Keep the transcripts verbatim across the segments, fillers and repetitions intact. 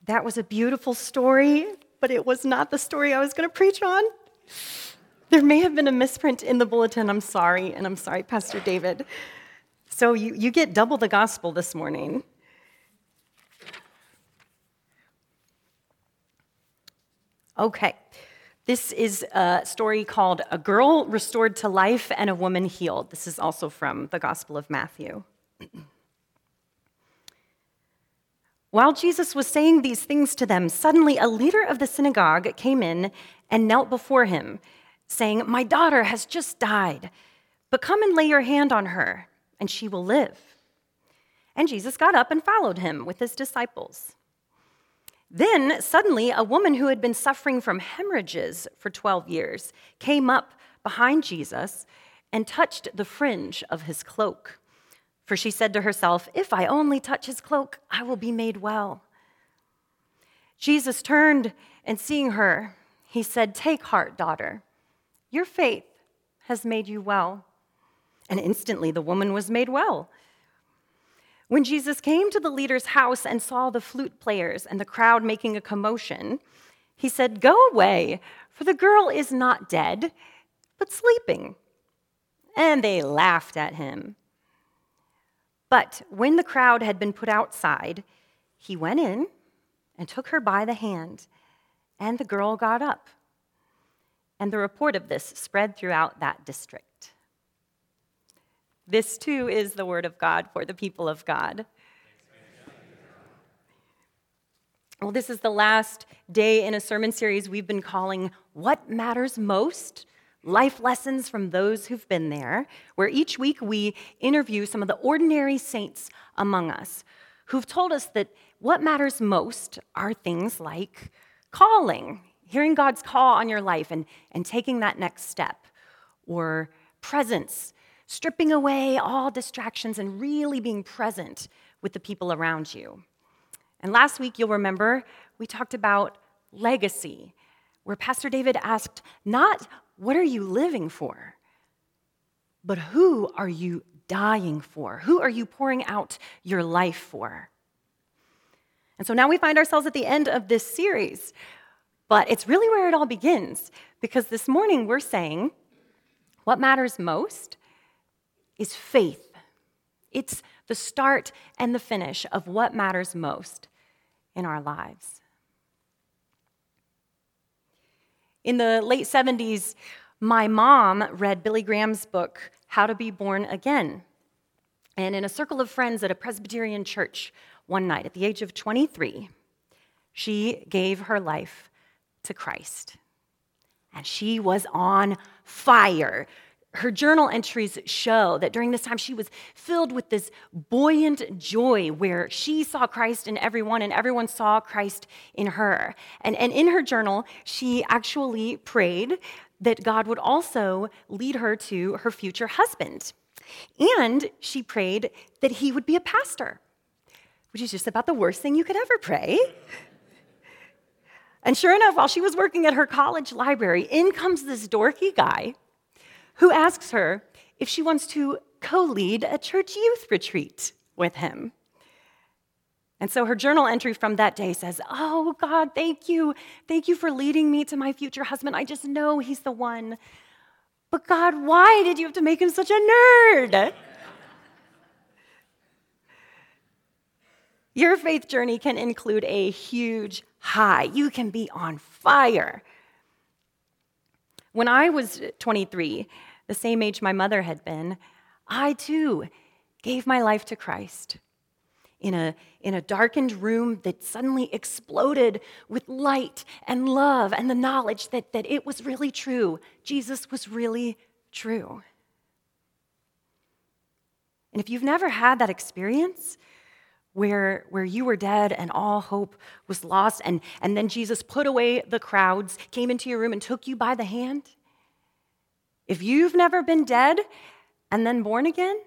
That was a beautiful story, but it was not the story I was going to preach on. There may have been a misprint in the bulletin. I'm sorry, and I'm sorry, Pastor David. So you, you get double the gospel this morning. Okay, this is a story called A Girl Restored to Life and a Woman Healed. This is also from the Gospel of Matthew. While Jesus was saying these things to them, suddenly a leader of the synagogue came in and knelt before him, saying, "My daughter has just died, but come and lay your hand on her, and she will live." And Jesus got up and followed him with his disciples. Then, suddenly, a woman who had been suffering from hemorrhages for twelve years came up behind Jesus and touched the fringe of his cloak. For she said to herself, "If I only touch his cloak, I will be made well." Jesus turned and seeing her, he said, "Take heart, daughter. Your faith has made you well." And instantly the woman was made well. When Jesus came to the leader's house and saw the flute players and the crowd making a commotion, he said, "Go away, for the girl is not dead, but sleeping." And they laughed at him. But when the crowd had been put outside, he went in and took her by the hand, and the girl got up. And the report of this spread throughout that district. This, too, is the word of God for the people of God. Well, this is the last day in a sermon series we've been calling What Matters Most? Life Lessons from Those Who've Been There, where each week we interview some of the ordinary saints among us who've told us that what matters most are things like calling, hearing God's call on your life and, and taking that next step, or presence, stripping away all distractions and really being present with the people around you. And last week, you'll remember, we talked about legacy, where Pastor David asked, not what are you living for, but who are you dying for? Who are you pouring out your life for? And so now we find ourselves at the end of this series, but it's really where it all begins, because this morning we're saying what matters most is faith. It's the start and the finish of what matters most in our lives. In the late seventies, my mom read Billy Graham's book, How to Be Born Again. And in a circle of friends at a Presbyterian church one night, at the age of twenty-three, she gave her life to Christ. And she was on fire. Her journal entries show that during this time she was filled with this buoyant joy where she saw Christ in everyone and everyone saw Christ in her. And, and in her journal, she actually prayed that God would also lead her to her future husband. And she prayed that he would be a pastor, which is just about the worst thing you could ever pray. And sure enough, while she was working at her college library, in comes this dorky guy who asks her if she wants to co-lead a church youth retreat with him. And so her journal entry from that day says, "Oh, God, thank you. Thank you for leading me to my future husband. I just know he's the one. But God, why did you have to make him such a nerd?" Your faith journey can include a huge high. You can be on fire. When I was twenty-three, the same age my mother had been, I too gave my life to Christ in a, in a darkened room that suddenly exploded with light and love and the knowledge that, that it was really true. Jesus was really true. And if you've never had that experience, Where, where you were dead and all hope was lost, and, and then Jesus put away the crowds, came into your room and took you by the hand. If you've never been dead and then born again,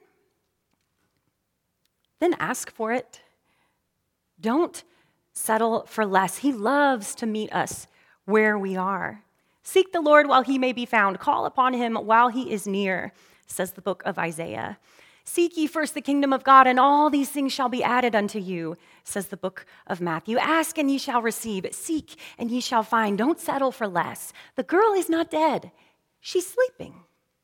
then ask for it. Don't settle for less. He loves to meet us where we are. Seek the Lord while he may be found. Call upon him while he is near, says the book of Isaiah. Seek ye first the kingdom of God, and all these things shall be added unto you, says the book of Matthew. Ask, and ye shall receive. Seek, and ye shall find. Don't settle for less. The girl is not dead. She's sleeping.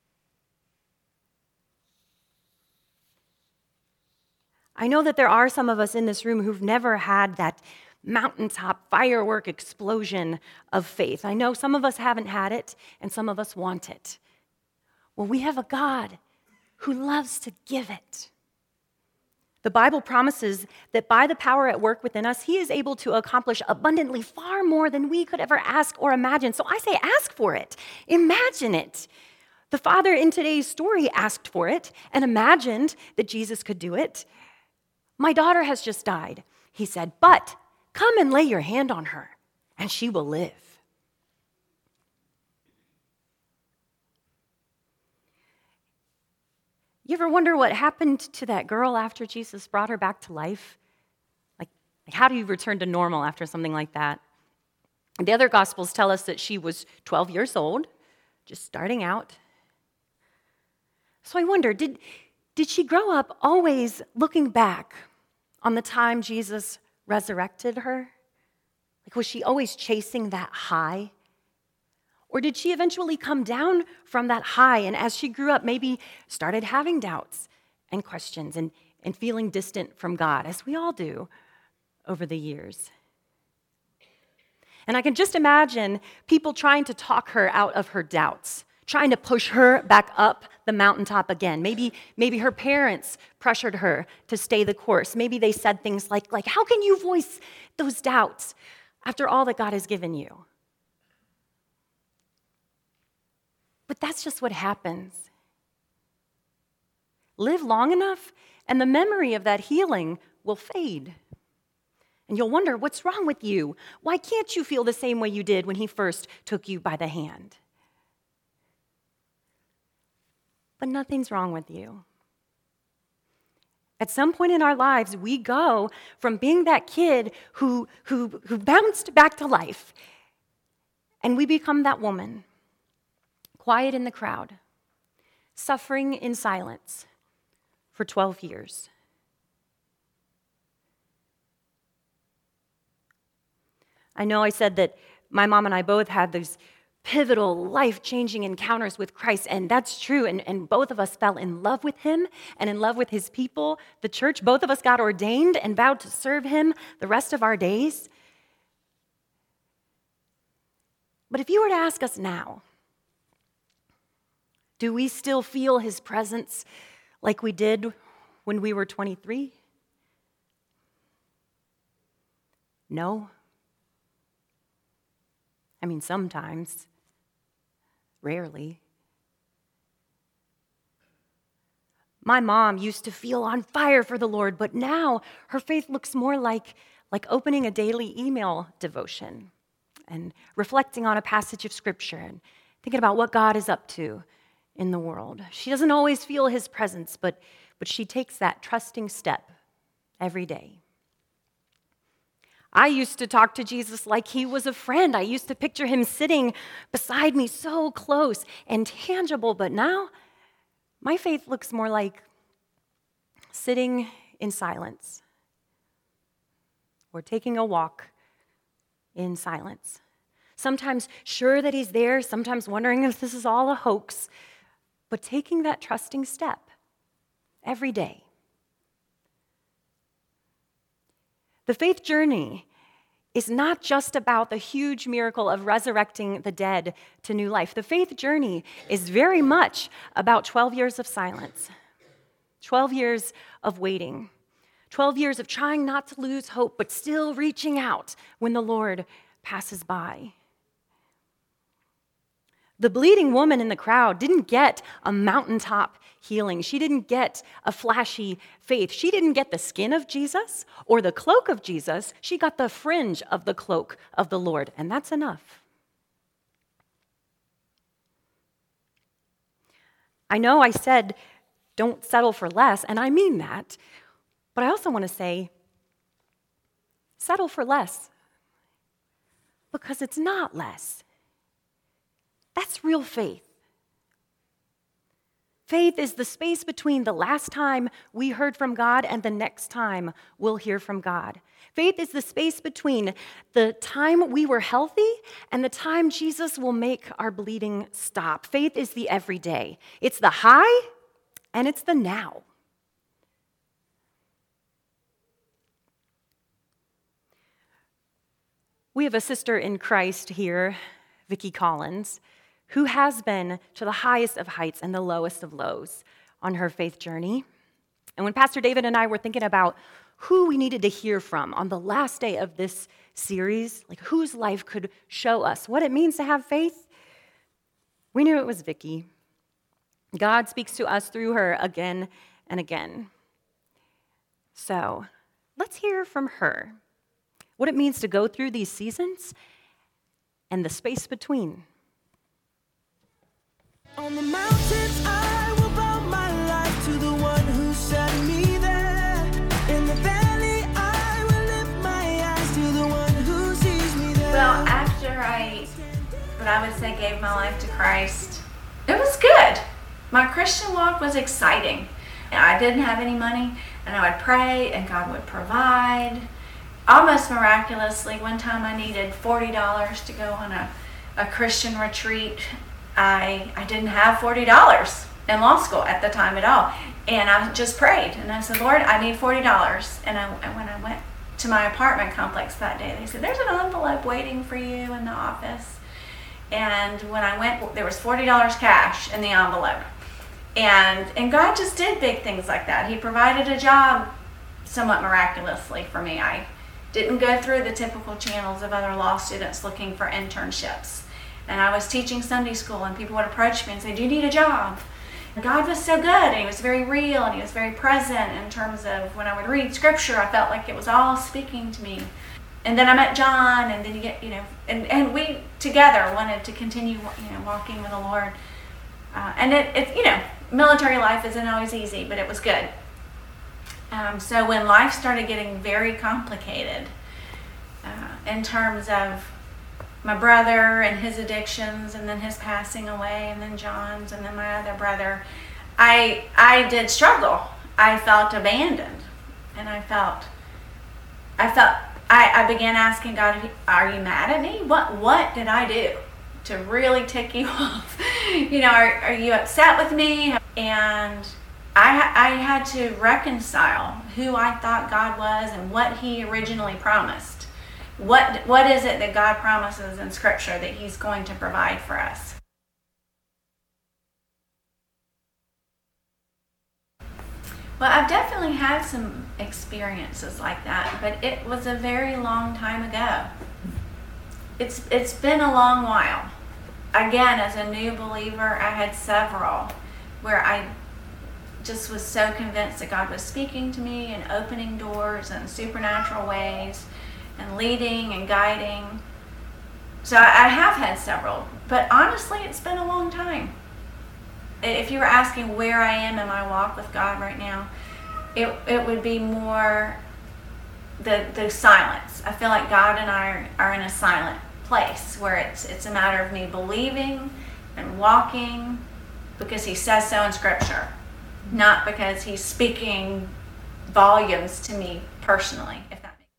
I know that there are some of us in this room who've never had that mountaintop firework explosion of faith. I know some of us haven't had it, and some of us want it. Well, we have a God who loves to give it. The Bible promises that by the power at work within us, he is able to accomplish abundantly far more than we could ever ask or imagine. So I say ask for it. Imagine it. The father in today's story asked for it and imagined that Jesus could do it. My daughter has just died, he said, but come and lay your hand on her, and she will live. You ever wonder what happened to that girl after Jesus brought her back to life? Like, like how do you return to normal after something like that? The other Gospels tell us that she was twelve years old, just starting out. So I wonder, did, did she grow up always looking back on the time Jesus resurrected her? Like, was she always chasing that high? Or did she eventually come down from that high and as she grew up maybe started having doubts and questions and, and feeling distant from God, as we all do over the years? And I can just imagine people trying to talk her out of her doubts, trying to push her back up the mountaintop again. Maybe, maybe her parents pressured her to stay the course. Maybe they said things like, like, how can you voice those doubts after all that God has given you? But that's just what happens. Live long enough, and the memory of that healing will fade. And you'll wonder, what's wrong with you? Why can't you feel the same way you did when he first took you by the hand? But nothing's wrong with you. At some point in our lives, we go from being that kid who, who, who bounced back to life, and we become that woman, quiet in the crowd, suffering in silence for twelve years. I know I said that my mom and I both had these pivotal, life-changing encounters with Christ, and that's true, and, and both of us fell in love with him and in love with his people, the church. Both of us got ordained and vowed to serve him the rest of our days. But if you were to ask us now, do we still feel his presence like we did when we were twenty-three? No. I mean, sometimes, rarely. My mom used to feel on fire for the Lord, but now her faith looks more like, like opening a daily email devotion and reflecting on a passage of Scripture and thinking about what God is up to in the world. She doesn't always feel his presence, but, but she takes that trusting step every day. I used to talk to Jesus like he was a friend. I used to picture him sitting beside me so close and tangible, but now my faith looks more like sitting in silence or taking a walk in silence. Sometimes sure that he's there, sometimes wondering if this is all a hoax, but taking that trusting step every day. The faith journey is not just about the huge miracle of resurrecting the dead to new life. The faith journey is very much about twelve years of silence, twelve years of waiting, twelve years of trying not to lose hope, but still reaching out when the Lord passes by. The bleeding woman in the crowd didn't get a mountaintop healing. She didn't get a flashy faith. She didn't get the skin of Jesus or the cloak of Jesus. She got the fringe of the cloak of the Lord, and that's enough. I know I said, don't settle for less, and I mean that, but I also want to say, settle for less, because it's not less. That's real faith. Faith is the space between the last time we heard from God and the next time we'll hear from God. Faith is the space between the time we were healthy and the time Jesus will make our bleeding stop. Faith is the everyday. It's the high and it's the now. We have a sister in Christ here, Vicki Collins, who has been to the highest of heights and the lowest of lows on her faith journey. And when Pastor David and I were thinking about who we needed to hear from on the last day of this series, like whose life could show us what it means to have faith, we knew it was Vicki. God speaks to us through her again and again. So let's hear from her what it means to go through these seasons and the space between. On the mountains I will bow my life to the one who set me there. In the valley I will lift my eyes to the one who sees me there. Well, after I, what I would say, gave my life to Christ, it was good. My Christian walk was exciting. I didn't have any money, and I would pray, and God would provide. Almost miraculously, one time I needed forty dollars to go on a, a Christian retreat. I I didn't have forty dollars in law school at the time at all. And I just prayed, and I said, Lord, I need forty dollars. And, I, and when I went to my apartment complex that day, they said, there's an envelope waiting for you in the office. And when I went, there was forty dollars cash in the envelope. And, and God just did big things like that. He provided a job somewhat miraculously for me. I didn't go through the typical channels of other law students looking for internships. And I was teaching Sunday school, and people would approach me and say, do you need a job? And God was so good, and he was very real, and he was very present in terms of when I would read scripture, I felt like it was all speaking to me. And then I met John, and then you get, you know, and, and we together wanted to continue, you know, walking with the Lord. Uh, and it, it, you know, military life isn't always easy, but it was good. Um, so when life started getting very complicated uh, in terms of my brother and his addictions, and then his passing away, and then John's, and then my other brother, I I did struggle. I felt abandoned, and I felt I felt I, I began asking God, are you mad at me? What what did I do to really tick you off? You know, are are you upset with me? And I, I had to reconcile who I thought God was and what he originally promised. What What is it that God promises in Scripture that he's going to provide for us? Well, I've definitely had some experiences like that, but it was a very long time ago. It's It's been a long while. Again, as a new believer, I had several where I just was so convinced that God was speaking to me and opening doors in supernatural ways and leading and guiding. So I have had several, but honestly, it's been a long time. If you were asking where I am in my walk with God right now, it it would be more the the silence. I feel like God and I are, are in a silent place where it's it's a matter of me believing and walking because he says so in Scripture, not because he's speaking volumes to me personally, if that makes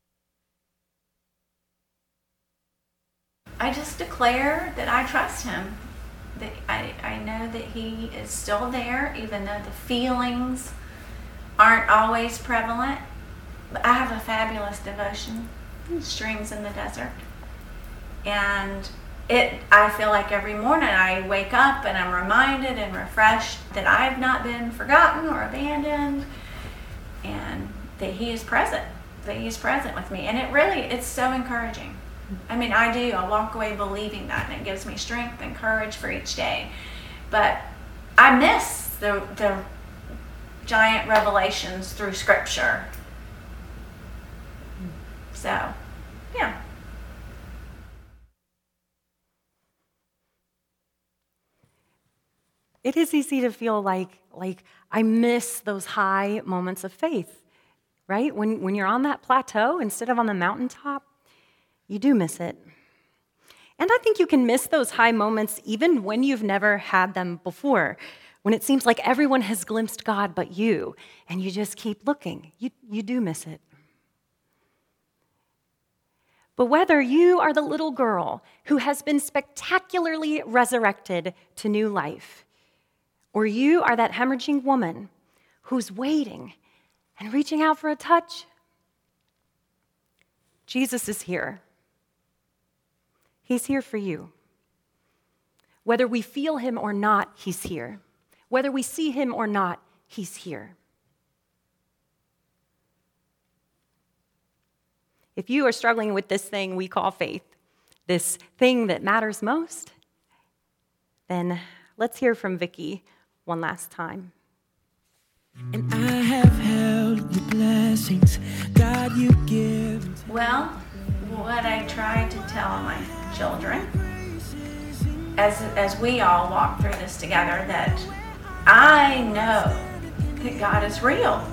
sense. I just declare that I trust him, that I, I know that he is still there, even though the feelings aren't always prevalent. But I have a fabulous devotion, Streams in the Desert. And it, I feel like every morning I wake up and I'm reminded and refreshed that I've not been forgotten or abandoned, and that he is present, that he is present with me. And it really, it's so encouraging. I mean, I do, I walk away believing that, and it gives me strength and courage for each day. But I miss the, the giant revelations through Scripture. So, yeah. It is easy to feel like, like I miss those high moments of faith, right? When, when you're on that plateau instead of on the mountaintop, you do miss it. And I think you can miss those high moments even when you've never had them before. when it seems like everyone has glimpsed God but you, and you just keep looking. You, you do miss it. But whether you are the little girl who has been spectacularly resurrected to new life, or you are that hemorrhaging woman who's waiting and reaching out for a touch, Jesus is here. He's here for you. Whether we feel him or not, he's here. Whether we see him or not, he's here. If you are struggling with this thing we call faith, this thing that matters most, then let's hear from Vicki one last time. And I have held the blessings God you give. Well, what I try to tell my children, as as we all walk through this together, that I know that God is real.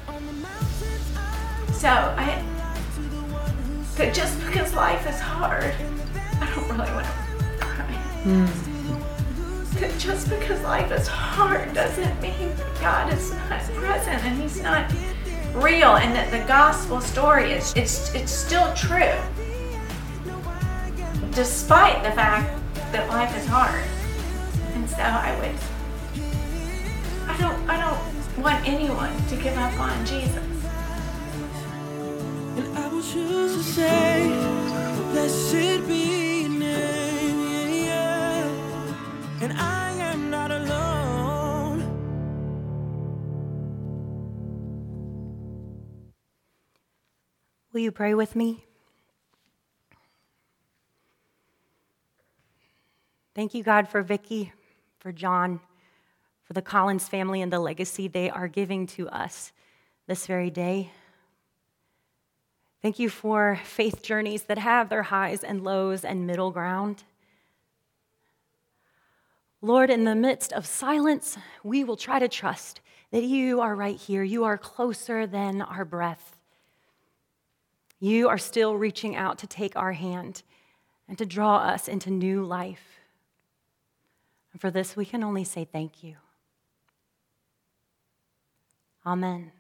So I, that just because life is hard, I don't really want to cry. Mm. That just because life is hard doesn't mean that God is not present and he's not real, and that the gospel story is it's it's still true. Despite the fact that life is hard. And so I would I don't I don't want anyone to give up on Jesus. And I will choose to say, blessed be your name, yeah, yeah. And I am not alone. Will you pray with me? Thank you, God, for Vicki, for John, for the Collins family and the legacy they are giving to us this very day. Thank you for faith journeys that have their highs and lows and middle ground. Lord, in the midst of silence, we will try to trust that you are right here. You are closer than our breath. You are still reaching out to take our hand and to draw us into new life. And for this, we can only say thank you. Amen.